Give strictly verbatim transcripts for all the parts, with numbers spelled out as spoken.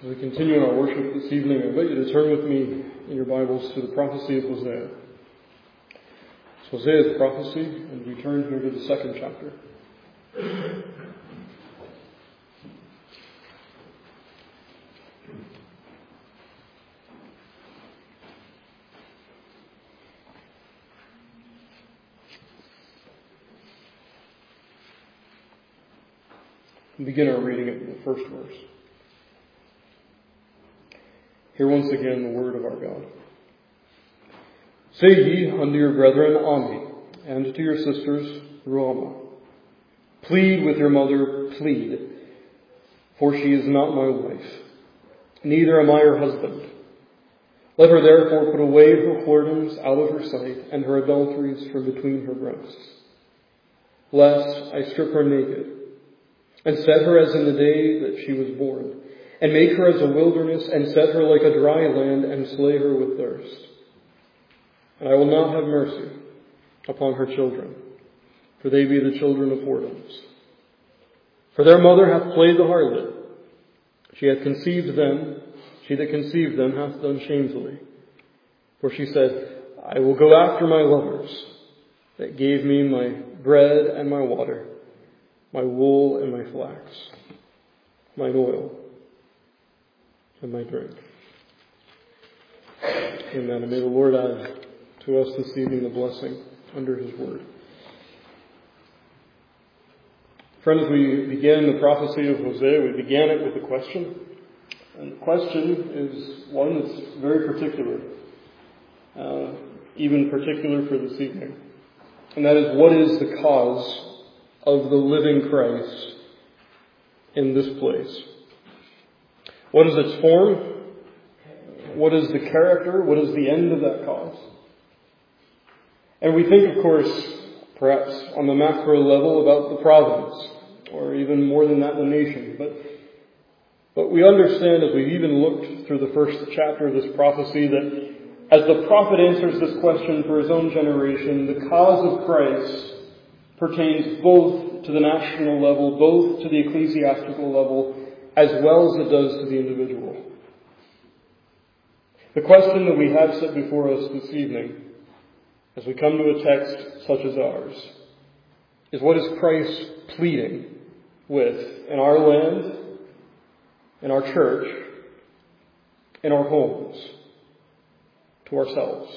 As we continue in our worship this evening, I invite you to turn with me in your Bibles to the prophecy of Hosea. It's Hosea's prophecy, and we turn here to the second chapter. We begin our reading at the first verse. Hear once again the word of our God. Say ye unto your brethren Ami, and to your sisters Ruhamah, plead with your mother, plead, for she is not my wife, neither am I her husband. Let her therefore put away her whoredoms out of her sight, and her adulteries from between her breasts, lest I strip her naked, and set her as in the day that she was born, and make her as a wilderness, and set her like a dry land, and slay her with thirst. And I will not have mercy upon her children, for they be the children of whoredoms. For their mother hath played the harlot. She hath conceived them, she that conceived them hath done shamefully. For she said, I will go after my lovers, that gave me my bread and my water, my wool and my flax, mine oil and my drink. Amen. And may the Lord add to us this evening the blessing under His word. Friends, we began the prophecy of Hosea. We began it with a question. And the question is one that's very particular, uh, even particular for this evening. And that is, what is the cause of the living Christ in this place? What is its form? What is the character? What is the end of that cause? And we think, of course, perhaps on the macro level about the providence, or even more than that, the nation. But, but we understand, as we've even looked through the first chapter of this prophecy, that as the prophet answers this question for his own generation, the cause of Christ pertains both to the national level, both to the ecclesiastical level, as well as it does to the individual. The question that we have set before us this evening, as we come to a text such as ours, is, what is Christ pleading with in our land, in our church, in our homes, to ourselves?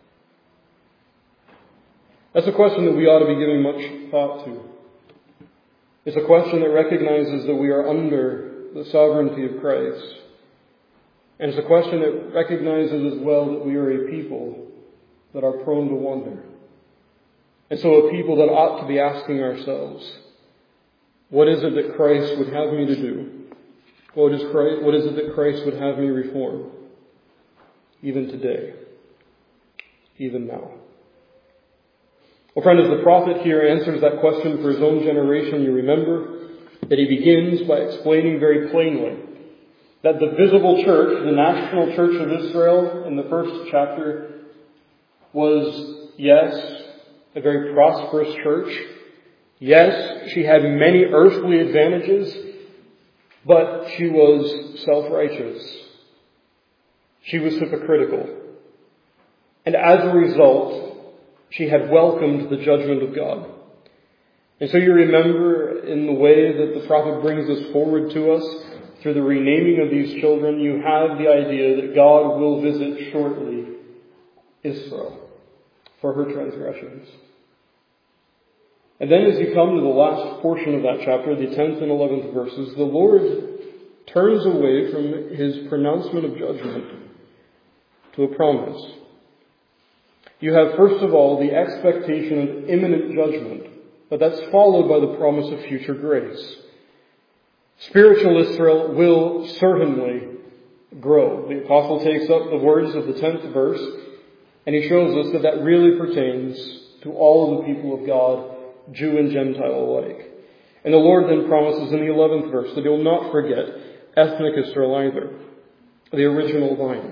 That's a question that we ought to be giving much thought to. It's a question that recognizes that we are under the sovereignty of Christ. And it's a question that recognizes as well that we are a people that are prone to wander. And so a people that ought to be asking ourselves, what is it that Christ would have me to do? What is Christ, what is it that Christ would have me reform? Even today. Even now. Well, friend, as the prophet here answers that question for his own generation, you remember that he begins by explaining very plainly that the visible church, the national church of Israel in the first chapter, was, yes, a very prosperous church. Yes, she had many earthly advantages, but she was self-righteous. She was hypocritical. And as a result, she had welcomed the judgment of God. And so you remember, in the way that the prophet brings this forward to us, through the renaming of these children, you have the idea that God will visit shortly Israel for her transgressions. And then as you come to the last portion of that chapter, the tenth and eleventh verses, the Lord turns away from His pronouncement of judgment to a promise. You have, first of all, the expectation of imminent judgment, but that's followed by the promise of future grace. Spiritual Israel will certainly grow. The apostle takes up the words of the tenth verse, and he shows us that that really pertains to all of the people of God, Jew and Gentile alike. And the Lord then promises in the eleventh verse that He will not forget ethnic Israel either, the original vine.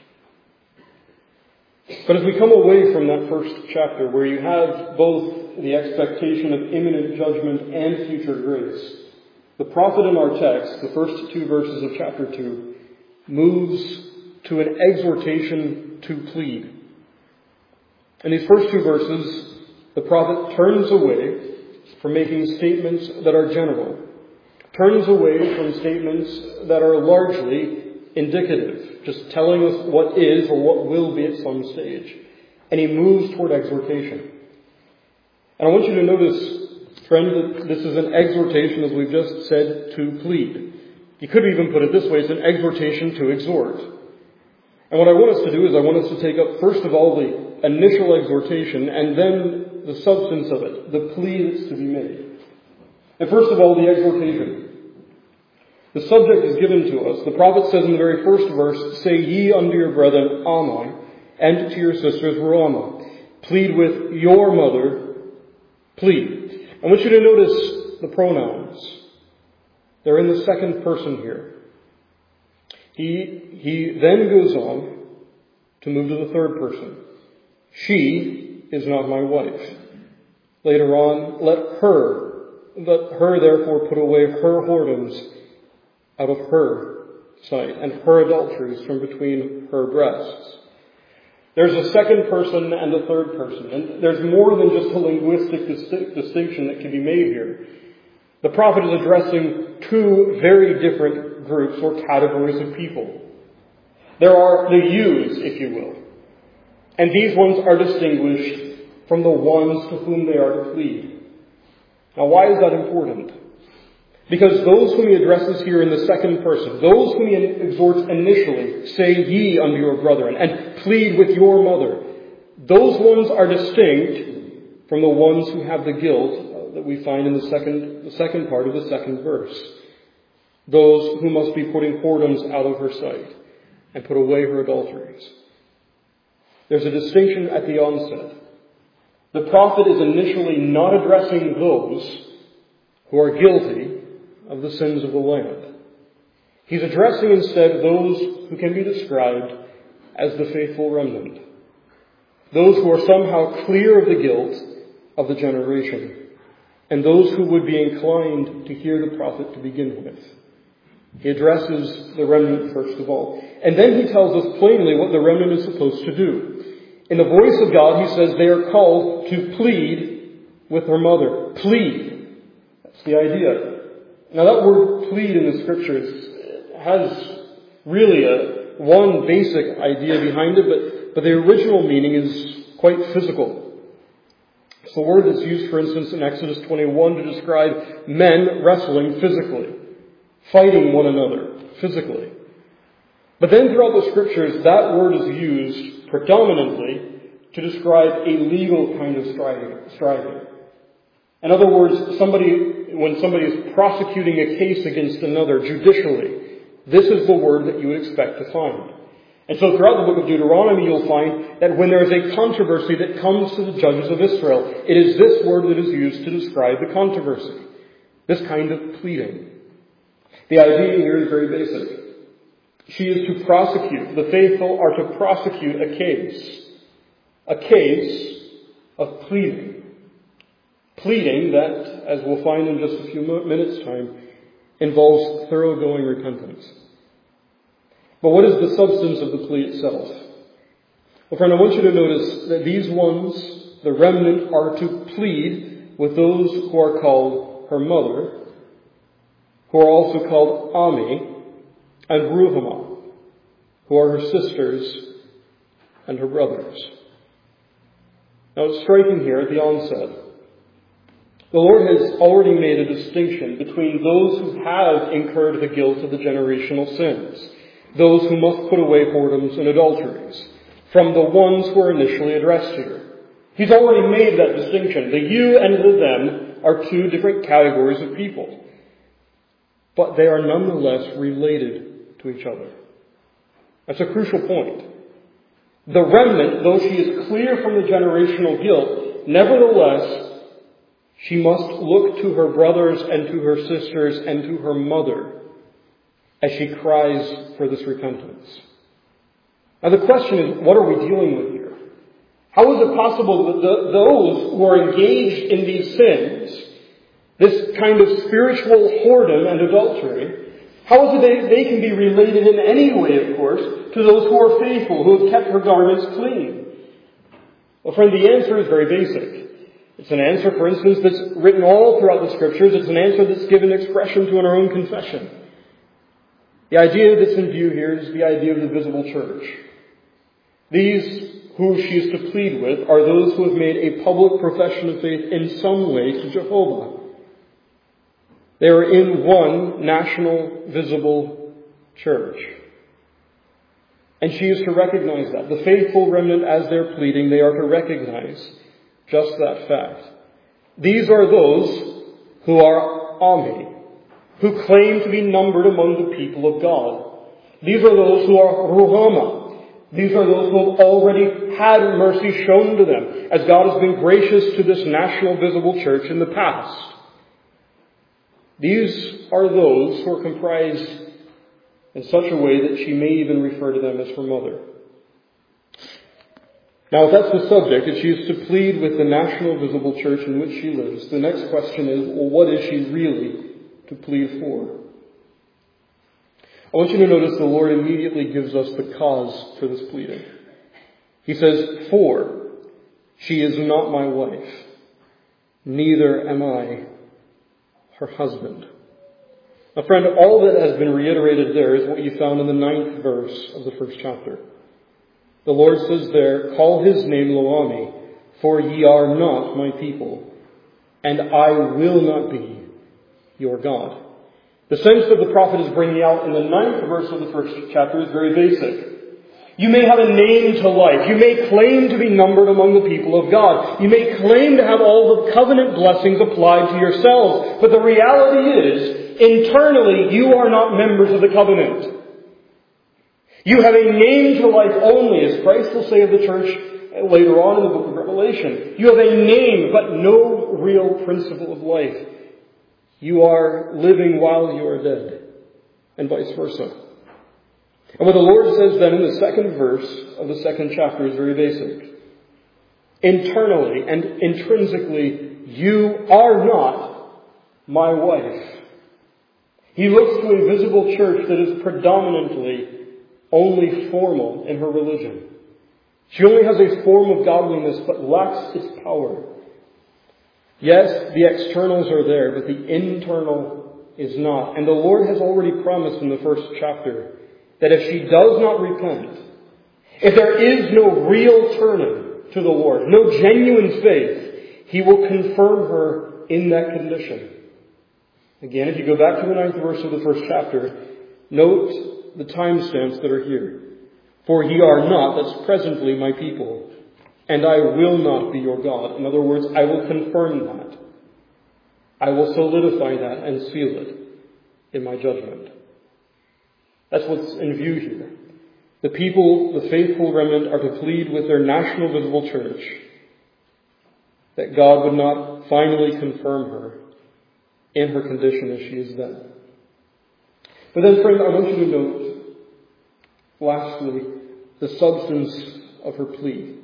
But as we come away from that first chapter, where you have both the expectation of imminent judgment and future grace, the prophet in our text, the first two verses of chapter two, moves to an exhortation to plead. In these first two verses, the prophet turns away from making statements that are general, turns away from statements that are largely indicative, just telling us what is or what will be at some stage. And he moves toward exhortation. And I want you to notice, friend, that this is an exhortation, as we've just said, to plead. You could even put it this way, it's an exhortation to exhort. And what I want us to do is I want us to take up, first of all, the initial exhortation, and then the substance of it, the plea that's to be made. And first of all, the exhortation. The subject is given to us. The prophet says in the very first verse, "Say ye unto your brethren, Ammai, and to your sisters, Ruhamah. Plead with your mother, plead." I want you to notice the pronouns. They're in the second person here. He, he then goes on to move to the third person. She is not my wife. Later on, let her, let her therefore put away her whoredoms out of her sight, and her adulteries from between her breasts. There's a second person and a third person, and there's more than just a linguistic dis- distinction that can be made here. The prophet is addressing two very different groups or categories of people. There are the yous, if you will, and these ones are distinguished from the ones to whom they are to plead. Now, why is that important? Because those whom he addresses here in the second person, those whom he exhorts initially, say ye unto your brethren, and plead with your mother, those ones are distinct from the ones who have the guilt that we find in the second, the second part of the second verse. Those who must be putting whoredoms out of her sight and put away her adulteries. There's a distinction at the onset. The prophet is initially not addressing those who are guilty of the sins of the land. He's addressing instead those who can be described as the faithful remnant. Those who are somehow clear of the guilt of the generation. And those who would be inclined to hear the prophet to begin with. He addresses the remnant first of all. And then he tells us plainly what the remnant is supposed to do. In the voice of God, he says they are called to plead with her mother. Plead. That's the idea. Now that word plead in the scriptures has really a one basic idea behind it, but, but the original meaning is quite physical. It's the word that's used, for instance, in Exodus twenty-one to describe men wrestling physically, fighting one another physically. But then throughout the scriptures, that word is used predominantly to describe a legal kind of striving. striving. In other words, somebody, when somebody is prosecuting a case against another judicially, this is the word that you would expect to find. And so throughout the book of Deuteronomy, you'll find that when there is a controversy that comes to the judges of Israel, it is this word that is used to describe the controversy. This kind of pleading. The idea here is very basic. She is to prosecute. The faithful are to prosecute a case. A case of pleading. Pleading that, as we'll find in just a few minutes' time, involves thoroughgoing repentance. But what is the substance of the plea itself? Well, friend, I want you to notice that these ones, the remnant, are to plead with those who are called her mother, who are also called Ammai and Ruhamah, who are her sisters and her brothers. Now it's striking here at the onset. The Lord has already made a distinction between those who have incurred the guilt of the generational sins, those who must put away whoredoms and adulteries, from the ones who are initially addressed here. He's already made that distinction. The you and the them are two different categories of people. But they are nonetheless related to each other. That's a crucial point. The remnant, though she is clear from the generational guilt, nevertheless, she must look to her brothers and to her sisters and to her mother as she cries for this repentance. Now the question is, what are we dealing with here? How is it possible that the, those who are engaged in these sins, this kind of spiritual whoredom and adultery, How is it that they can be related in any way, of course, to those who are faithful, who have kept her garments clean? Well, friend, the answer is very basic. It's an answer, for instance, that's written all throughout the Scriptures. It's an answer that's given expression to in our own confession. The idea that's in view here is the idea of the visible church. These who she is to plead with are those who have made a public profession of faith in some way to Jehovah. They are in one national, visible church. And she is to recognize that. The faithful remnant, as they're pleading, they are to recognize just that fact. These are those who are Ami, who claim to be numbered among the people of God. These are those who are Ruhama. These are those who have already had mercy shown to them, as God has been gracious to this national visible church in the past. These are those who are comprised in such a way that she may even refer to them as her mother. Now, if that's the subject, that she is to plead with the national visible church in which she lives, the next question is, well, what is she really to plead for? I want you to notice the Lord immediately gives us the cause for this pleading. He says, "For she is not my wife, neither am I her husband." Now, friend, all that has been reiterated there is what you found in the ninth verse of the first chapter. The Lord says there, "Call his name Lo-Ami, for ye are not my people, and I will not be your God." The sense that the prophet is bringing out in the ninth verse of the first chapter is very basic. You may have a name to life. You may claim to be numbered among the people of God. You may claim to have all the covenant blessings applied to yourselves. But the reality is, internally, you are not members of the covenant. You have a name to life only, as Christ will say of the church later on in the book of Revelation. You have a name, but no real principle of life. You are living while you are dead, and vice versa. And what the Lord says then in the second verse of the second chapter is very basic. Internally and intrinsically, you are not my wife. He looks to a visible church that is predominantly only formal in her religion. She only has a form of godliness but lacks its power. Yes, the externals are there, but the internal is not. And the Lord has already promised in the first chapter that if she does not repent, if there is no real turning to the Lord, no genuine faith, He will confirm her in that condition. Again, if you go back to the ninth verse of the first chapter, note the timestamps that are here. "For ye are not," that's presently, "my people, and I will not be your God." In other words, I will confirm that. I will solidify that and seal it in my judgment. That's what's in view here. The people, the faithful remnant, are to plead with their national visible church that God would not finally confirm her in her condition as she is then. But then, friend, I want you to note, lastly, the substance of her plea.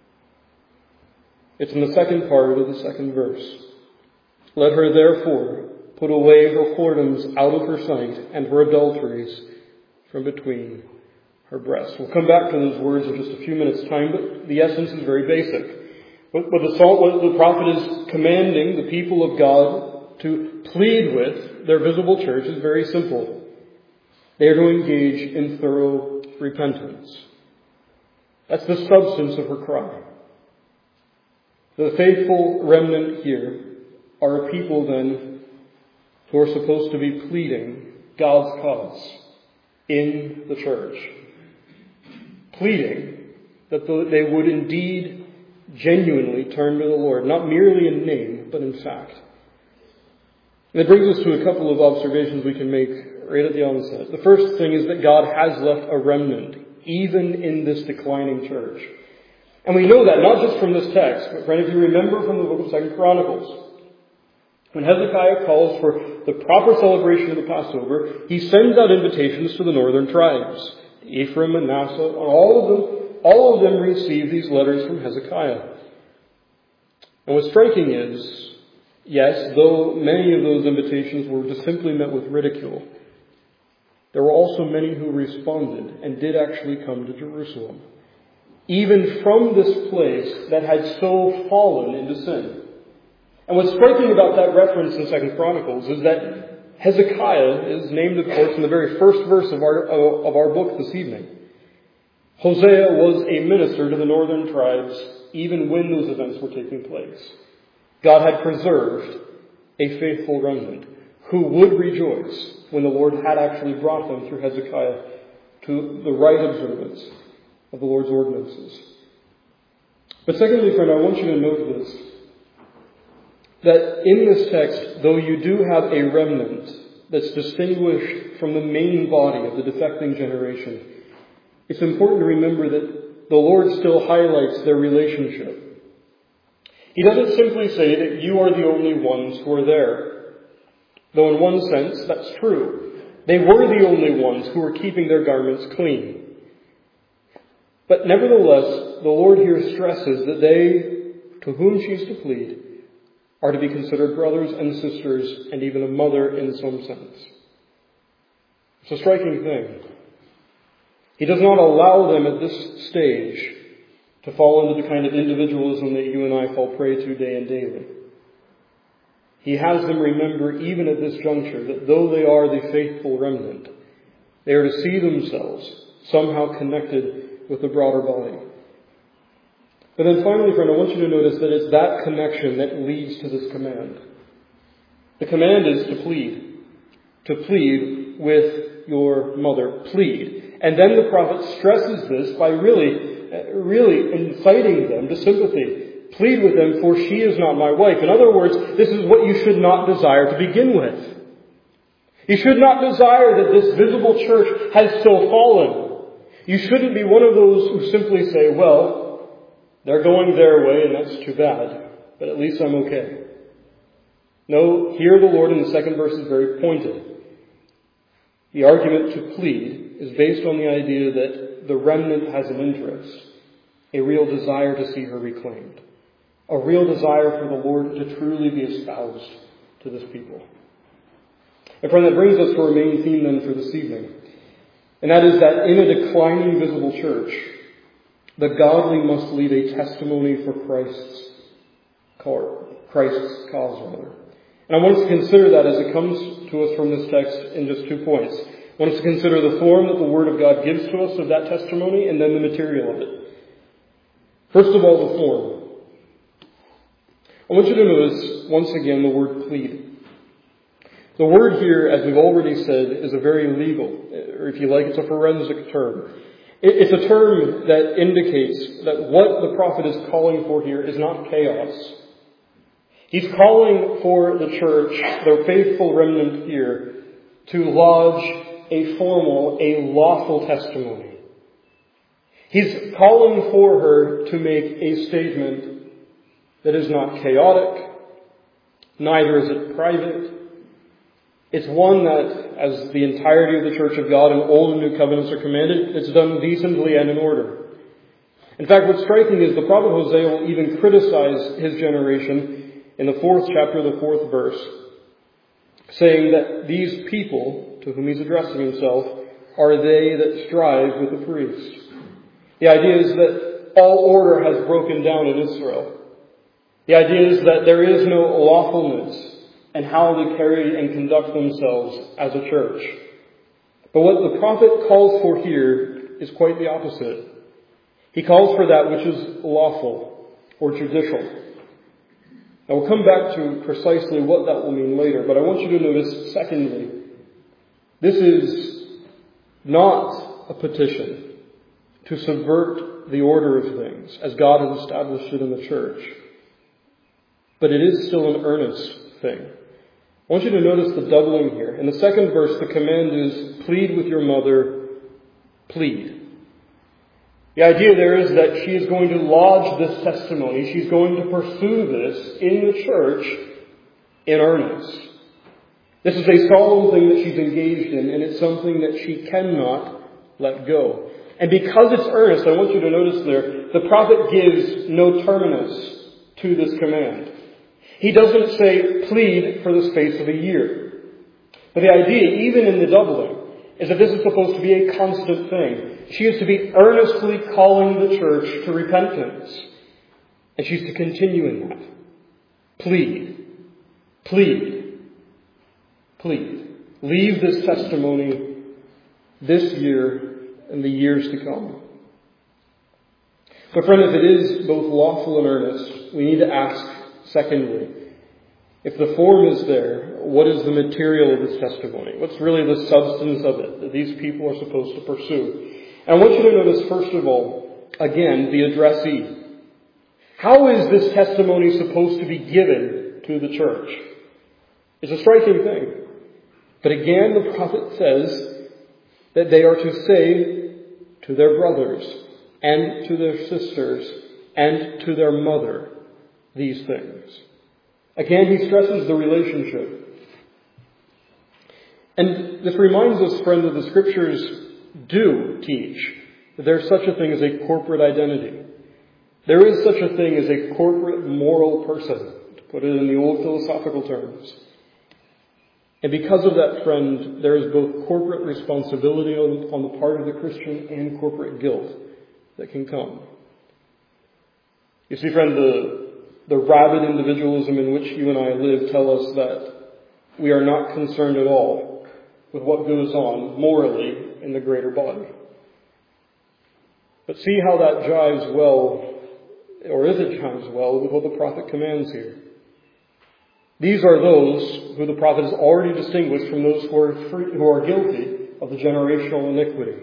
It's in the second part of the second verse. "Let her therefore put away her whoredoms out of her sight, and her adulteries from between her breasts." We'll come back to those words in just a few minutes' time, but the essence is very basic. What, what, the, what the prophet is commanding the people of God to plead with their visible church is very simple. They are to engage in thorough repentance. That's the substance of her cry. The faithful remnant here are a people then who are supposed to be pleading God's cause in the church. Pleading that they would indeed genuinely turn to the Lord, not merely in name, but in fact. And it brings us to a couple of observations we can make right at the onset. The first thing is that God has left a remnant, even in this declining church. And we know that not just from this text, but friend, if you remember from the book of Second Chronicles, when Hezekiah calls for the proper celebration of the Passover, he sends out invitations to the northern tribes, Ephraim, Manasseh, and all of them, all of them receive these letters from Hezekiah. And what's striking is, yes, though many of those invitations were just simply met with ridicule, there were also many who responded and did actually come to Jerusalem, even from this place that had so fallen into sin. And what's striking about that reference in Second Chronicles is that Hezekiah is named, of course, in the very first verse of our, of our book this evening. Hosea was a minister to the northern tribes even when those events were taking place. God had preserved a faithful remnant who would rejoice when the Lord had actually brought them through Hezekiah to the right observance of the Lord's ordinances. But secondly, friend, I want you to note this, that in this text, though you do have a remnant that's distinguished from the main body of the defecting generation, it's important to remember that the Lord still highlights their relationship. He doesn't simply say that you are the only ones who are there. Though in one sense, that's true. They were the only ones who were keeping their garments clean. But nevertheless, the Lord here stresses that they, to whom she is to plead, are to be considered brothers and sisters and even a mother in some sense. It's a striking thing. He does not allow them at this stage to fall into the kind of individualism that you and I fall prey to day and daily. He has them remember, even at this juncture, that though they are the faithful remnant, they are to see themselves somehow connected with the broader body. But then finally, friend, I want you to notice that it's that connection that leads to this command. The command is to plead. To plead with your mother. Plead. And then the prophet stresses this by really, really inciting them to sympathy. Plead with them, for she is not my wife. In other words, this is what you should not desire to begin with. You should not desire that this visible church has so fallen. You shouldn't be one of those who simply say, well, they're going their way and that's too bad, but at least I'm okay. No, here the Lord in the second verse is very pointed. The argument to plead is based on the idea that the remnant has an interest, a real desire to see her reclaimed, a real desire for the Lord to truly be espoused to this people. And friend, that brings us to our main theme then for this evening. And that is that in a declining visible church, the godly must leave a testimony for Christ's Christ's cause, rather. And I want us to consider that as it comes to us from this text in just two points. I want us to consider the form that the Word of God gives to us of that testimony, and then the material of it. First of all, the form. I want you to notice, once again, the word plead. The word here, as we've already said, is a very legal, or if you like, it's a forensic term. It's a term that indicates that what the prophet is calling for here is not chaos. He's calling for the church, the faithful remnant here, to lodge a formal, a lawful testimony. He's calling for her to make a statement that is not chaotic, neither is it private. It's one that, as the entirety of the Church of God in Old and New Covenants are commanded, it's done decently and in order. In fact, what's striking is the prophet Hosea will even criticize his generation in the fourth chapter, the fourth verse, saying that these people, to whom he's addressing himself, are they that strive with the priests. The idea is that all order has broken down in Israel. The idea is that there is no lawfulness in how they carry and conduct themselves as a church. But what the prophet calls for here is quite the opposite. He calls for that which is lawful or judicial. Now we'll come back to precisely what that will mean later, but I want you to notice, secondly, this is not a petition to subvert the order of things as God has established it in the church. But it is still an earnest thing. I want you to notice the doubling here. In the second verse, the command is, plead with your mother, plead. The idea there is that she is going to lodge this testimony. She's going to pursue this in the church in earnest. This is a solemn thing that she's engaged in, and it's something that she cannot let go. And because it's earnest, I want you to notice there, the prophet gives no terminus to this command. He doesn't say, plead for the space of a year. But the idea, even in the doubling, is that this is supposed to be a constant thing. She is to be earnestly calling the church to repentance. And she's to continue in that. Plead. Plead. Plead. Leave this testimony this year and the years to come. But friend, if it is both lawful and earnest, we need to ask, secondly, if the form is there, what is the material of this testimony? What's really the substance of it that these people are supposed to pursue? And I want you to notice, first of all, again, the addressee. How is this testimony supposed to be given to the church? It's a striking thing. But again, the prophet says that they are to say to their brothers and to their sisters and to their mother these things. Again, he stresses the relationship. And this reminds us, friend, that the Scriptures do teach that there's such a thing as a corporate identity. There is such a thing as a corporate moral person, to put it in the old philosophical terms. And because of that, friend, there is both corporate responsibility on, on the part of the Christian and corporate guilt that can come. You see, friend, the, the rabid individualism in which you and I live tell us that we are not concerned at all with what goes on morally in the greater body. But see how that jives well, or if it jives well, with what the prophet commands here. These are those who the prophet has already distinguished from those who are, free, who are guilty of the generational iniquity.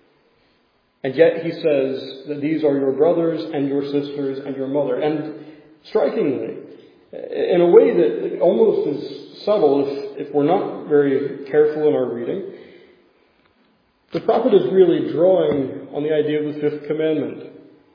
And yet he says that these are your brothers and your sisters and your mother. And strikingly, in a way that almost is subtle if, if we're not very careful in our reading, the prophet is really drawing on the idea of the fifth commandment.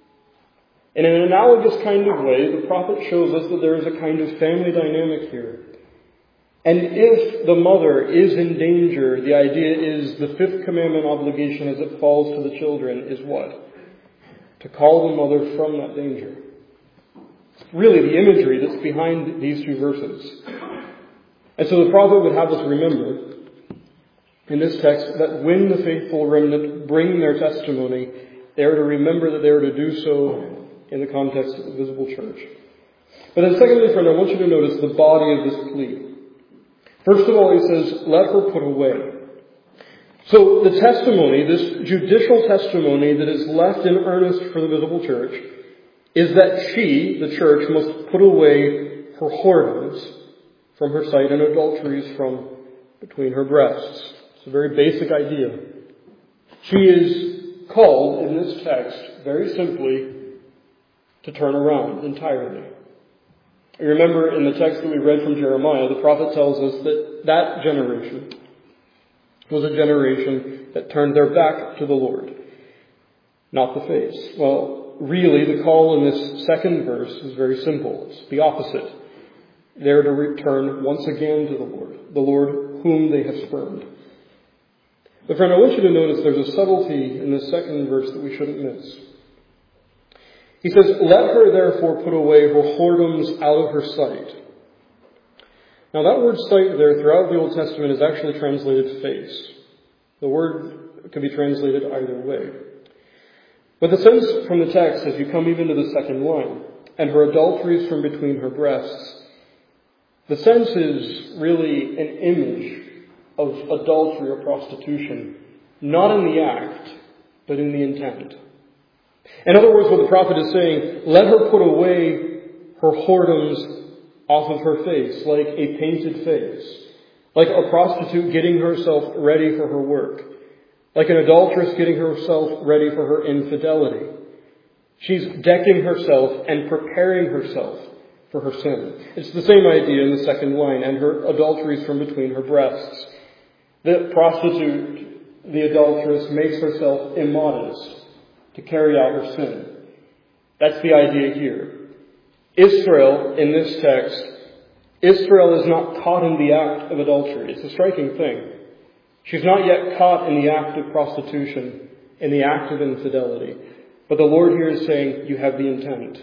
In an analogous kind of way, the prophet shows us that there is a kind of family dynamic here. And if the mother is in danger, the idea is the fifth commandment obligation as it falls to the children is what? To call the mother from that danger. Really the imagery that's behind these two verses. And so the prophet would have us remember in this text that when the faithful remnant bring their testimony, they are to remember that they are to do so in the context of the visible church. But then secondly, friend, I want you to notice the body of this plea. First of all, he says, let her put away. So the testimony, this judicial testimony that is left in earnest for the visible church, is that she, the church, must put away her whoredoms from her sight and adulteries from between her breasts. It's a very basic idea. She is called in this text, very simply, to turn around entirely. You remember in the text that we read from Jeremiah, the prophet tells us that that generation was a generation that turned their back to the Lord, not the face. Well, really, the call in this second verse is very simple. It's the opposite. They're to return once again to the Lord, the Lord whom they have spurned. But friend, I want you to notice there's a subtlety in this second verse that we shouldn't miss. He says, let her therefore put away her whoredoms out of her sight. Now that word sight there throughout the Old Testament is actually translated face. The word can be translated either way. But the sense from the text, as you come even to the second line, and her adulteries from between her breasts, the sense is really an image of adultery or prostitution, not in the act, but in the intent. In other words, what the prophet is saying, let her put away her whoredoms off of her face, like a painted face, like a prostitute getting herself ready for her work, like an adulteress getting herself ready for her infidelity. She's decking herself and preparing herself for her sin. It's the same idea in the second line, and her adulteries from between her breasts. The prostitute, the adulteress, makes herself immodest to carry out her sin. That's the idea here. Israel, in this text, Israel is not caught in the act of adultery. It's a striking thing. She's not yet caught in the act of prostitution, in the act of infidelity. But the Lord here is saying, you have the intent.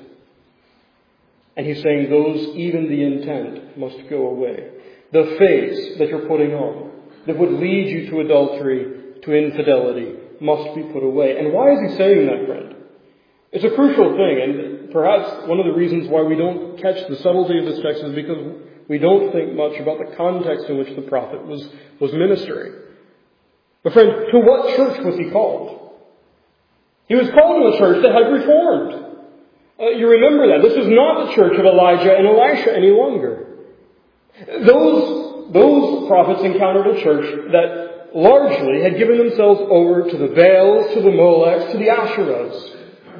And He's saying those, even the intent, must go away. The face that you're putting on, that would lead you to adultery, to infidelity must be put away. And why is he saying that, friend? It's a crucial thing, and perhaps one of the reasons why we don't catch the subtlety of this text is because we don't think much about the context in which the prophet was, was ministering. But friend, to what church was he called? He was called to a church that had reformed. Uh, you remember that. This is not the church of Elijah and Elisha any longer. Those, those prophets encountered a church that largely had given themselves over to the Baals, to the Molechs, to the Asherahs.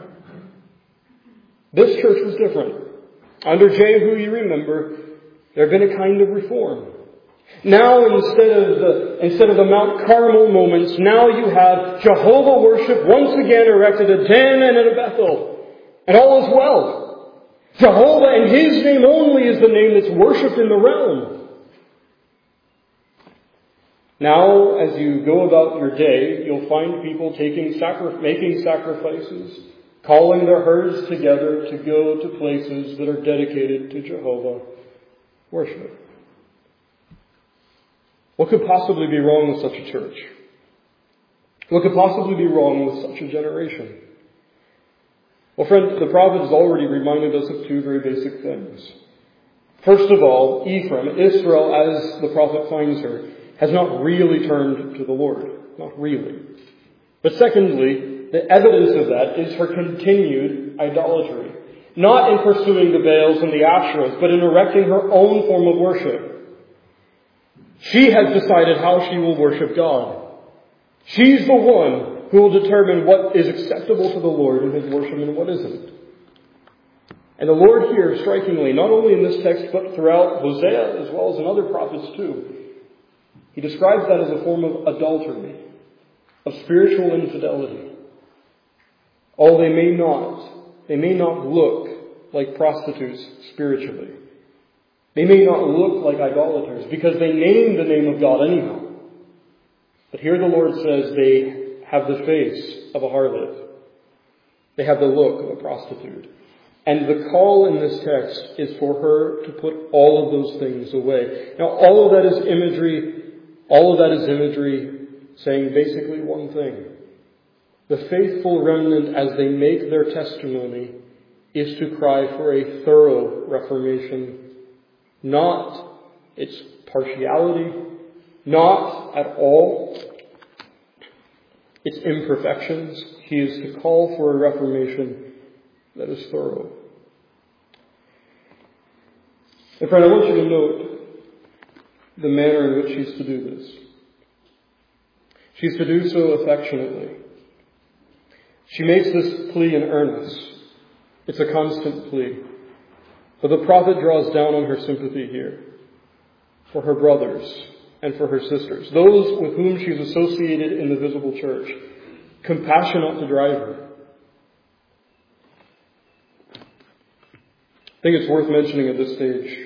This church was different. Under Jehu, you remember, there had been a kind of reform. Now, instead of the, instead of the Mount Carmel moments, now you have Jehovah worship once again erected a Dan and a Bethel. And all is well. Jehovah and His name only is the name that's worshipped in the realm. Now, as you go about your day, you'll find people taking sacri- making sacrifices, calling their herds together to go to places that are dedicated to Jehovah worship. What could possibly be wrong with such a church? What could possibly be wrong with such a generation? Well, friend, the prophet has already reminded us of two very basic things. First of all, Ephraim, Israel, as the prophet finds her, has not really turned to the Lord. Not really. But secondly, the evidence of that is her continued idolatry. Not in pursuing the Baals and the Asherahs, but in erecting her own form of worship. She has decided how she will worship God. She's the one who will determine what is acceptable to the Lord in His worship and what isn't. And the Lord here, strikingly, not only in this text, but throughout Hosea as well as in other prophets too, He describes that as a form of adultery, of spiritual infidelity. Oh, they may not, they may not look like prostitutes spiritually. They may not look like idolaters because they name the name of God anyhow. But here the Lord says they have the face of a harlot. They have the look of a prostitute. And the call in this text is for her to put all of those things away. Now, all of that is imagery, all of that is imagery saying basically one thing. The faithful remnant, as they make their testimony, is to cry for a thorough reformation, not its partiality, not at all its imperfections. He is to call for a reformation that is thorough. And friend, I want you to note the manner in which she's to do this. She's to do so affectionately. She makes this plea in earnest. It's a constant plea. But the prophet draws down on her sympathy here for her brothers and for her sisters, those with whom she's associated in the visible church. Compassion ought to drive her. I think it's worth mentioning at this stage.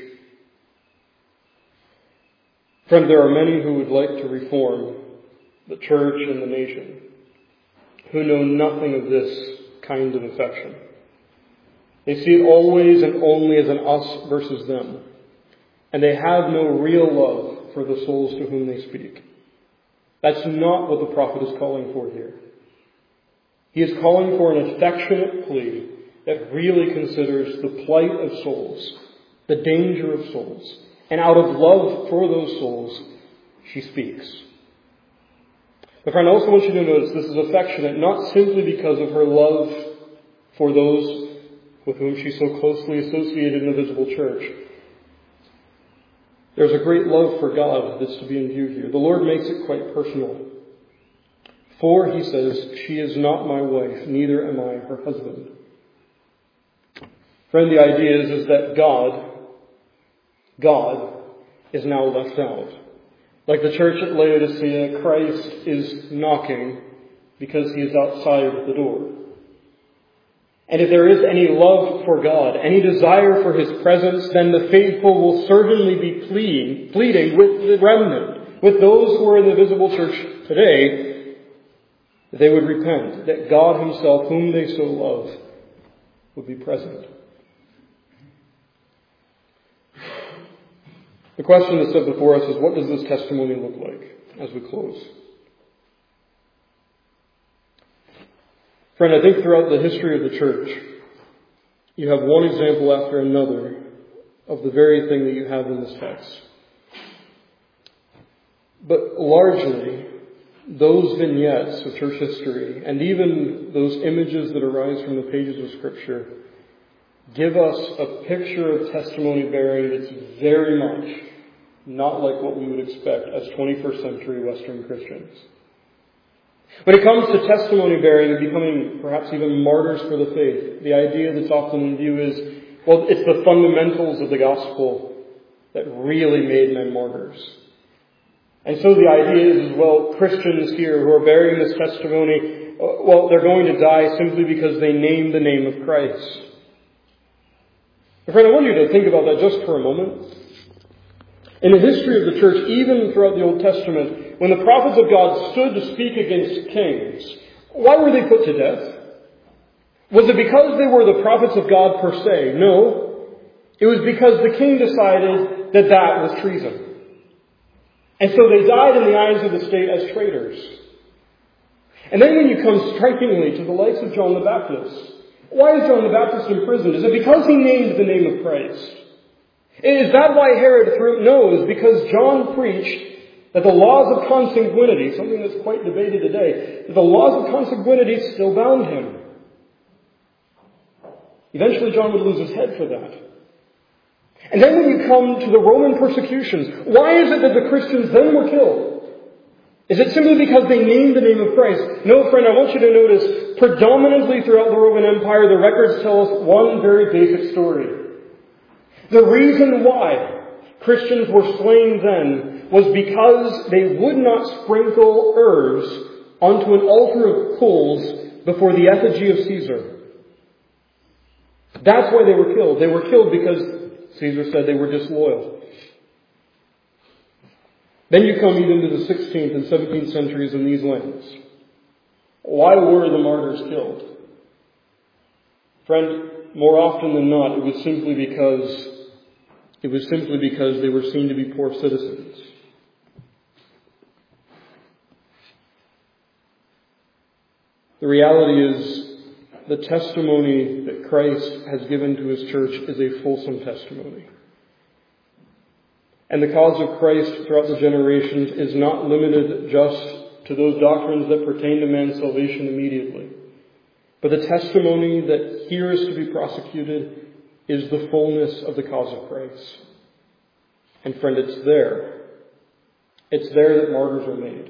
Friend, there are many who would like to reform the church and the nation, who know nothing of this kind of affection. They see it always and only as an us versus them. And they have no real love for the souls to whom they speak. That's not what the prophet is calling for here. He is calling for an affectionate plea that really considers the plight of souls, the danger of souls. And out of love for those souls, she speaks. But friend, I also want you to notice this is affectionate not simply because of her love for those with whom she's so closely associated in the visible church. There's a great love for God that's to be in view here. The Lord makes it quite personal. For, he says, she is not my wife, neither am I her husband. Friend, the idea is, is that God, God is now left out. Like the church at Laodicea, Christ is knocking because he is outside the door. And if there is any love for God, any desire for his presence, then the faithful will certainly be pleading, pleading with the remnant, with those who are in the visible church today, that they would repent, that God himself, whom they so love, would be present. The question that's set before us is, what does this testimony look like as we close? Friend, I think throughout the history of the church, you have one example after another of the very thing that you have in this text. But largely, those vignettes of church history, and even those images that arise from the pages of Scripture, give us a picture of testimony bearing that's very much not like what we would expect as twenty-first century Western Christians. When it comes to testimony bearing and becoming perhaps even martyrs for the faith, the idea that's often in view is, well, it's the fundamentals of the gospel that really made men martyrs. And so the idea is, well, Christians here who are bearing this testimony, well, they're going to die simply because they name the name of Christ. Friend, I want you to think about that just for a moment. In the history of the church, even throughout the Old Testament, when the prophets of God stood to speak against kings, why were they put to death? Was it because they were the prophets of God per se? No. It was because the king decided that that was treason. And so they died in the eyes of the state as traitors. And then when you come strikingly to the likes of John the Baptist, why is John the Baptist imprisoned? Is it because he named the name of Christ? Is that why Herod threw him? No, it's because John preached that the laws of consanguinity, something that's quite debated today, that the laws of consanguinity still bound him. Eventually John would lose his head for that. And then when you come to the Roman persecutions, why is it that the Christians then were killed? Is it simply because they named the name of Christ? No, friend, I want you to notice, predominantly throughout the Roman Empire, the records tell us one very basic story. The reason why Christians were slain then was because they would not sprinkle herbs onto an altar of coals before the effigy of Caesar. That's why they were killed. They were killed because Caesar said they were disloyal. Then you come even to the sixteenth and seventeenth centuries in these lands. Why were the martyrs killed? Friend, more often than not, it was simply because it was simply because they were seen to be poor citizens. The reality is, the testimony that Christ has given to His church is a fulsome testimony. And the cause of Christ throughout the generations is not limited just to those doctrines that pertain to man's salvation immediately. But the testimony that here is to be prosecuted is the fullness of the cause of Christ. And friend, it's there. It's there that martyrs are made.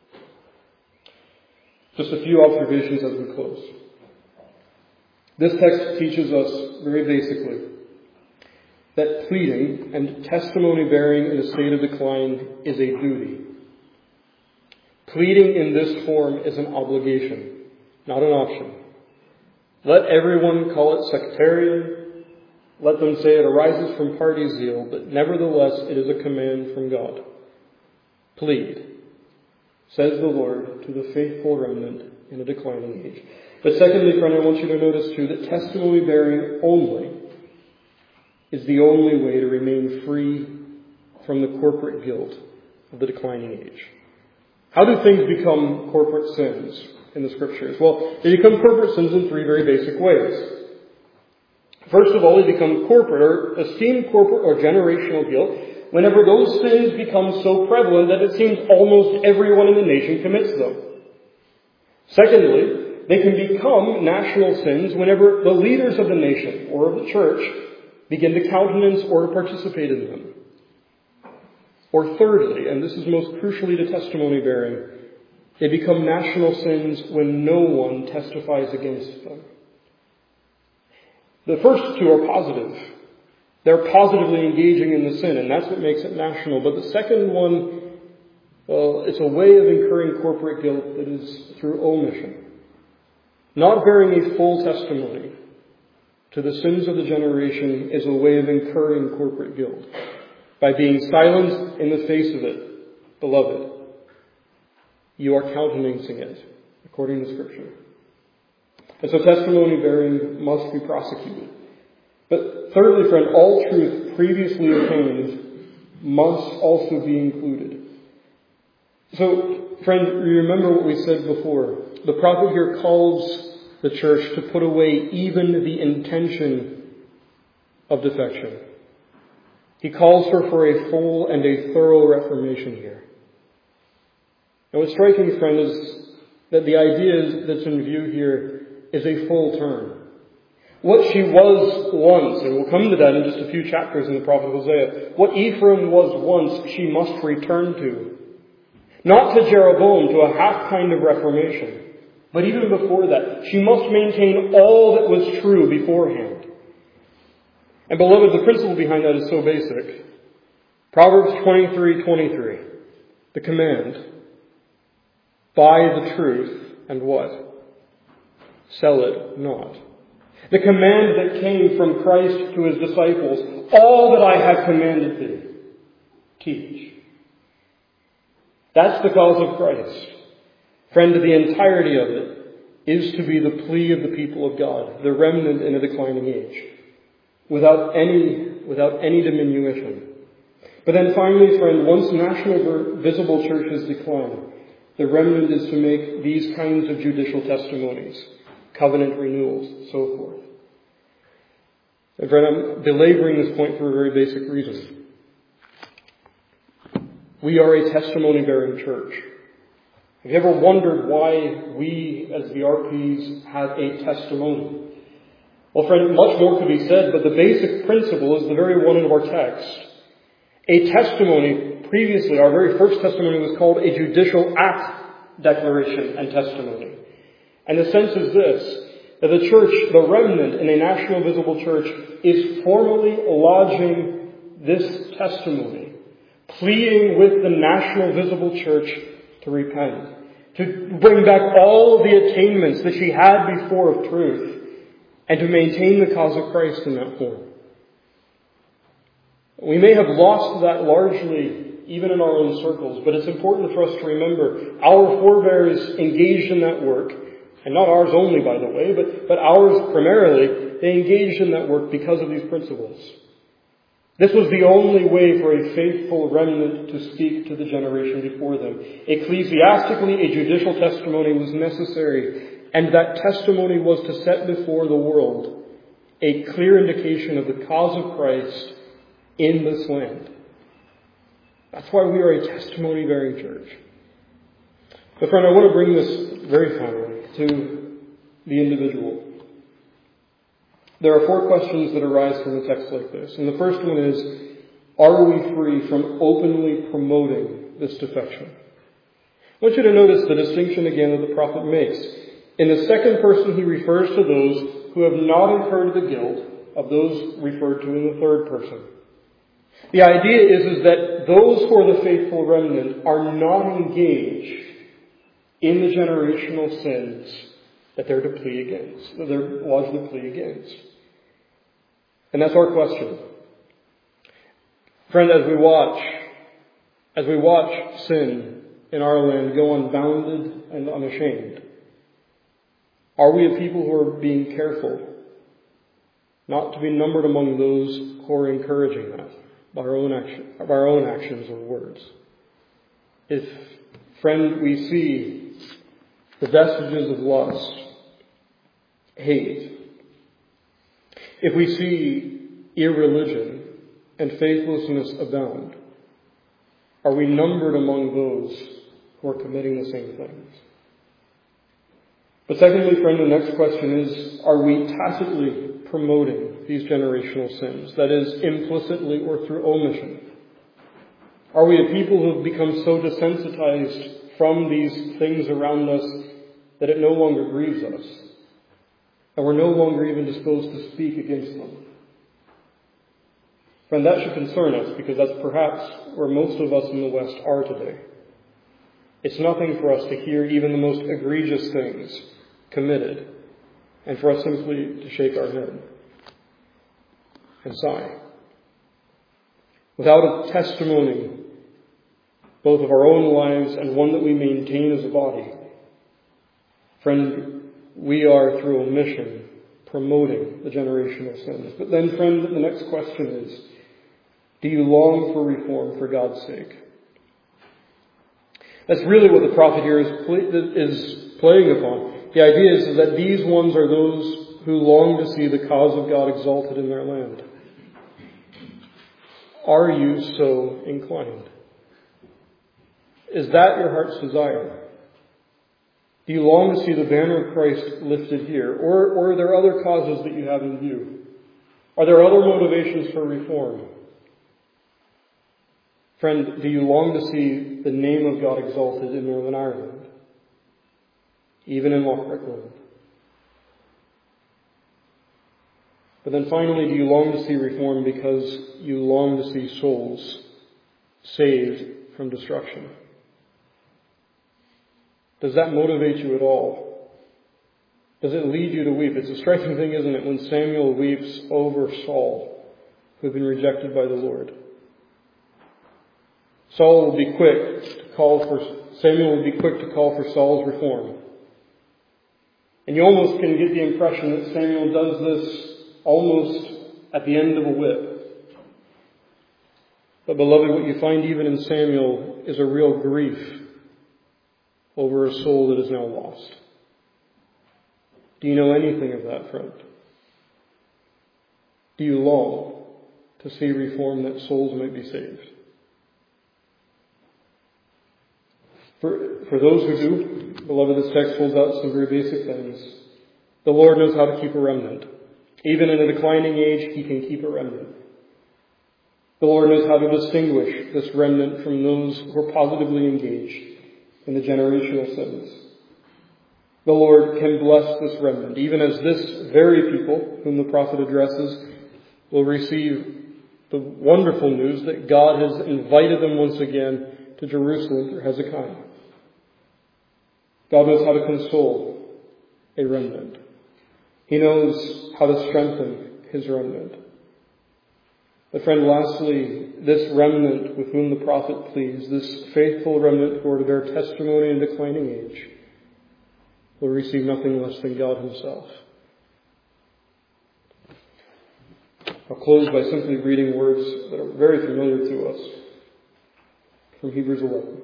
Just a few observations as we close. This text teaches us very basically that pleading and testimony bearing in a state of decline is a duty. Pleading in this form is an obligation, not an option. Let everyone call it sectarian. Let them say it arises from party zeal, but nevertheless it is a command from God. Plead, says the Lord to the faithful remnant in a declining age. But secondly, friend, I want you to notice too that testimony bearing only is the only way to remain free from the corporate guilt of the declining age. How do things become corporate sins in the Scriptures? Well, they become corporate sins in three very basic ways. First of all, they become corporate or esteemed corporate or generational guilt whenever those sins become so prevalent that it seems almost everyone in the nation commits them. Secondly, they can become national sins whenever the leaders of the nation or of the church begin to countenance or to participate in them. Or thirdly, and this is most crucially to testimony bearing, they become national sins when no one testifies against them. The first two are positive. They're positively engaging in the sin, and that's what makes it national. But the second one, well, it's a way of incurring corporate guilt that is through omission. Not bearing a full testimony to the sins of the generation is a way of incurring corporate guilt. By being silent in the face of it, beloved, you are countenancing it, according to Scripture. And so testimony bearing must be prosecuted. But thirdly, friend, all truth previously obtained must also be included. So, friend, you remember what we said before. The prophet here calls the church to put away even the intention of defection. He calls her for a full and a thorough reformation here. And what's striking, friend, is that the idea that's in view here is a full turn. What she was once, and we'll come to that in just a few chapters in the prophet Hosea, what Ephraim was once, she must return to. Not to Jeroboam, to a half kind of reformation, but even before that, she must maintain all that was true beforehand. And beloved, the principle behind that is so basic. Proverbs twenty-three twenty-three, the command, buy the truth and what? Sell it not. The command that came from Christ to his disciples, all that I have commanded thee, teach. That's the cause of Christ. Friend, the entirety of it is to be the plea of the people of God, the remnant in a declining age, without any, without any diminution. But then finally, friend, once national visible churches decline, the remnant is to make these kinds of judicial testimonies, covenant renewals, so forth. And friend, I'm belaboring this point for a very basic reason. We are a testimony-bearing church. Have you ever wondered why we, as the R Ps, have a testimony? Well, friend, much more could be said, but the basic principle is the very one of our text. A testimony, previously, our very first testimony was called a judicial act declaration and testimony. And the sense is this, that the church, the remnant in a national visible church, is formally lodging this testimony, pleading with the national visible church to repent, to bring back all of the attainments that she had before of truth, and to maintain the cause of Christ in that form. We may have lost that largely, even in our own circles, but it's important for us to remember our forebears engaged in that work, and not ours only, by the way, but, but ours primarily. They engaged in that work because of these principles. This was the only way for a faithful remnant to speak to the generation before them. Ecclesiastically, a judicial testimony was necessary, and that testimony was to set before the world a clear indication of the cause of Christ in this land. That's why we are a testimony-bearing church. But friend, I want to bring this very finally to the individual. There are four questions that arise from a text like this. And the first one is, are we free from openly promoting this defection? I want you to notice the distinction again that the prophet makes. In the second person, he refers to those who have not incurred the guilt of those referred to in the third person. The idea is, is that those who are the faithful remnant are not engaged in the generational sins that they're to plea against, that they're lodged to plea against. And that's our question. Friend, as we watch, as we watch sin in our land go unbounded and unashamed, are we a people who are being careful not to be numbered among those who are encouraging that by our own action, by our own actions or words? If, friend, we see the vestiges of lust, hate, if we see irreligion and faithlessness abound, are we numbered among those who are committing the same things? But secondly, friend, the next question is, are we tacitly promoting these generational sins? That is, implicitly or through omission. Are we a people who have become so desensitized from these things around us that it no longer grieves us, and we're no longer even disposed to speak against them? Friend, that should concern us, because that's perhaps where most of us in the West are today. It's nothing for us to hear even the most egregious things committed, and for us simply to shake our head and sigh. Without a testimony, both of our own lives and one that we maintain as a body, friend, we are through omission promoting the generational sins. But then, friend, the next question is, do you long for reform for God's sake? That's really what the prophet here is, play, is playing upon. The idea is, is that these ones are those who long to see the cause of God exalted in their land. Are you so inclined? Is that your heart's desire? Do you long to see the banner of Christ lifted here? Or, or are there other causes that you have in view? Are there other motivations for reform? Friend, do you long to see the name of God exalted in Northern Ireland? Even in Loughrickland? But then finally, do you long to see reform because you long to see souls saved from destruction? Does that motivate you at all? Does it lead you to weep? It's a striking thing, isn't it, when Samuel weeps over Saul, who had been rejected by the Lord. Saul will be quick to call for, Samuel will be quick to call for Saul's reform. And you almost can get the impression that Samuel does this almost at the end of a whip. But beloved, what you find even in Samuel is a real grief over a soul that is now lost. Do you know anything of that, friend? Do you long to see reform that souls might be saved? For, for those who do, beloved, this text holds out some very basic things. The Lord knows how to keep a remnant. Even in a declining age, He can keep a remnant. The Lord knows how to distinguish this remnant from those who are positively engaged in the generational sins. The Lord can bless this remnant, even as this very people whom the prophet addresses will receive the wonderful news that God has invited them once again to Jerusalem through Hezekiah. God knows how to console a remnant. He knows how to strengthen His remnant. But friend, lastly, this remnant with whom the prophet pleads, this faithful remnant who are to bear testimony in declining age, will receive nothing less than God Himself. I'll close by simply reading words that are very familiar to us from Hebrews eleven.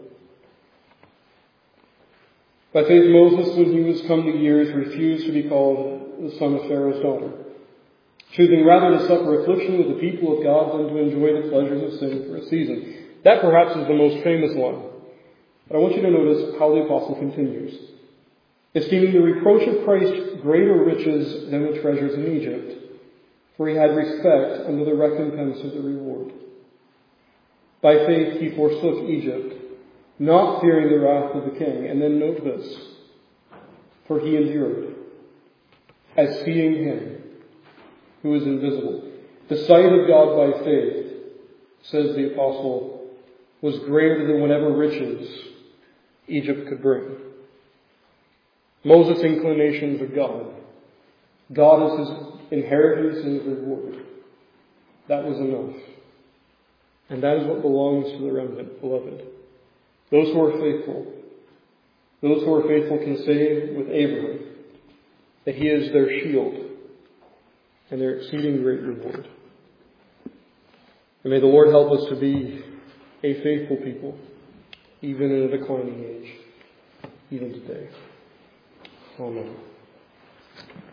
By faith Moses, when he was come to years, refused to be called the son of Pharaoh's daughter, choosing rather to suffer affliction with the people of God than to enjoy the pleasures of sin for a season. That perhaps is the most famous one. But I want you to notice how the apostle continues. Esteeming the reproach of Christ greater riches than the treasures in Egypt, for he had respect unto the recompense of the reward. By faith he forsook Egypt, not fearing the wrath of the king. And then note this, for he endured, as seeing Him who is invisible. The sight of God by faith, says the apostle, was greater than whatever riches Egypt could bring. Moses' inclinations are God. God is his inheritance and his reward. That was enough. And that is what belongs to the remnant, beloved. Those who are faithful, those who are faithful can say with Abraham that he is their shield and their exceeding great reward. And may the Lord help us to be a faithful people, even in a declining age, even today. Amen.